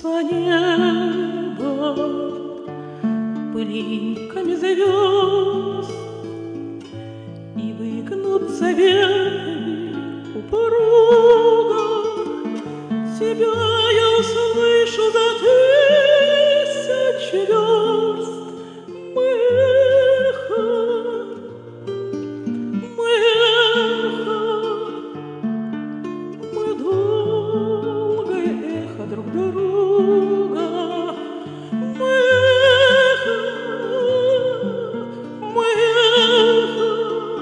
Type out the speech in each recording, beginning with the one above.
за небо пылинками звезд, и выгнутся ветви у порога. Тебя я услышу за тысячи верст. Мы эхо, мы эхо, мы долгое эхо друг друга. Мы эхо, мы эхо,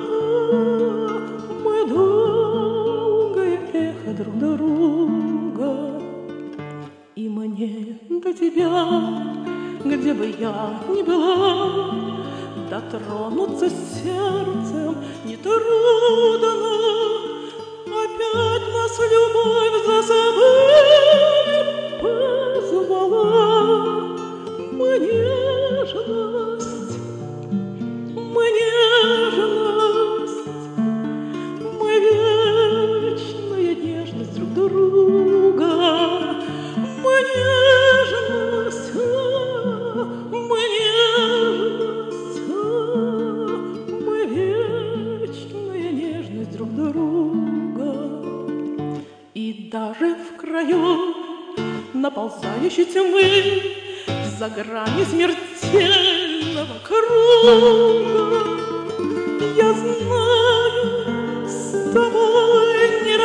мы долгое эхо друг друга. И мне до тебя, где бы я ни была, дотронуться сердцем нетрудно. Опять нас любовь за собой позвала. Мы нежность, мы нежность, мы вечная нежность друг друга. Мы нежность, мы нежность, мы вечная нежность друг друга. И даже в краю наползающей тьмы, за гранью смертельного круга, я знаю, с тобой не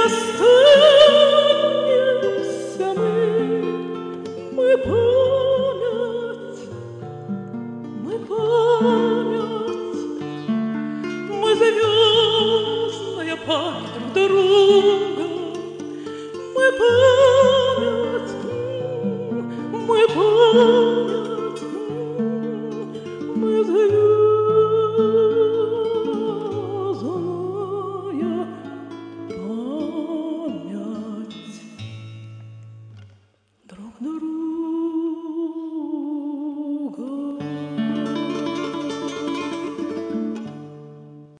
расстанемся мы. Мы память, мы память, мы звездная память друг друга. Мы память, мы память.